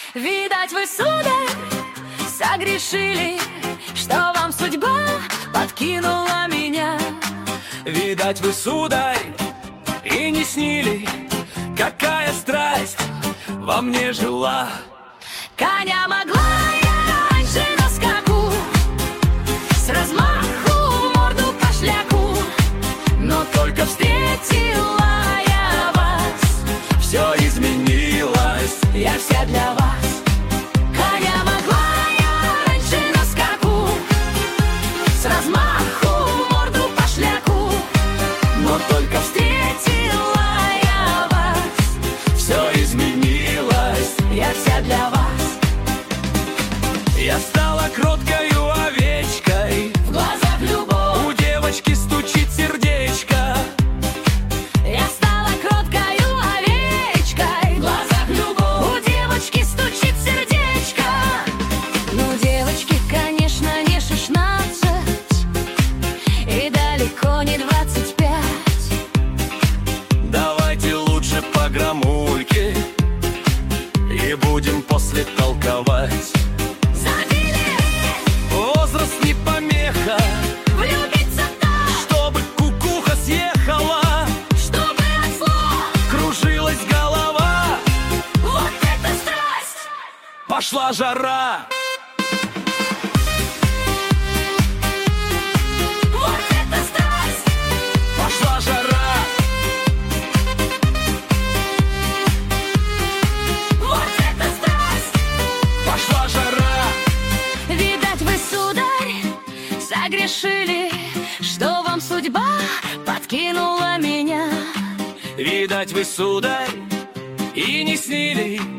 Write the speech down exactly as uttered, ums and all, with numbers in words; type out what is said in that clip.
Видать, вы, сударь, согрешили, что вам судьба подкинула меня. Видать, вы, сударь, и не снили, какая страсть во мне жила. Коня могла я раньше на скаку, с размаху морду по шляку, но только встретила я вас, все изменилось, я вся для вас. Коня могла я раньше на скаку, с размаху морду по шляку, но только встретила я вас, все изменилось, я вся для вас. Я стала кроткою овечкой, В глазах любовь у девочки стучит сердечко. Я стала кроткою овечкой, в глазах любовь у девочки стучит сердечко. Ну, девочки, конечно, не шестнадцать и далеко не двадцать пять. Давайте лучше по граммульке и будем после толковать. Возраст не помеха, Влюбиться так, чтобы кукуха съехала, чтобы от слов кружилась голова, вот это страсть. пошла жара. Вот это страсть. Пошла жара. Вот это страсть. Пошла жара. Видать, вы, сударь, согрешили, что вам судьба подкинула меня. Видать, вы, сударь, и не снили,